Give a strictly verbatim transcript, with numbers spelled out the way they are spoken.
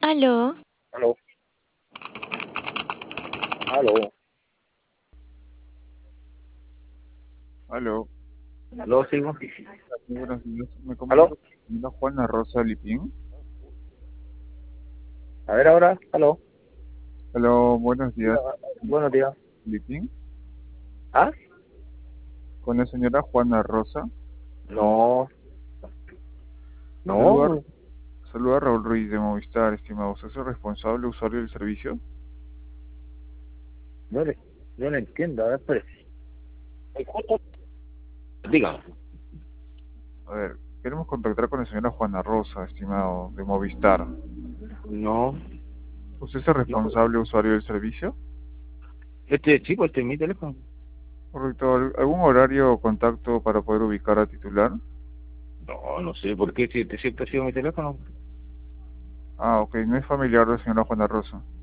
Aló, Aló, aló, Aló, aló, sigo. muy buenos días. Me Aló, comunico con la señora Juana Rosa Lipín. a ver ahora, aló. Aló, buenos días, Buenos días. Lipín. ¿Ah? Con la señora Juana Rosa. No, Saluda, no, saluda a Raúl Ruiz de Movistar, estimado. ¿Usted es el responsable usuario del servicio? no le, no le entiendo. A ver, espere. Dígame. A ver, queremos contactar con la señora Juana Rosa, estimado, de Movistar. No, ¿Usted es el no. responsable usuario del servicio? Este chico, este es mi teléfono. Correcto. ¿Al- ¿Algún horario o contacto para poder ubicar a titular? No, no sé por qué, si este siempre ha sido mi teléfono. Ah, ok. No es familiar de la señora Juana Rosa.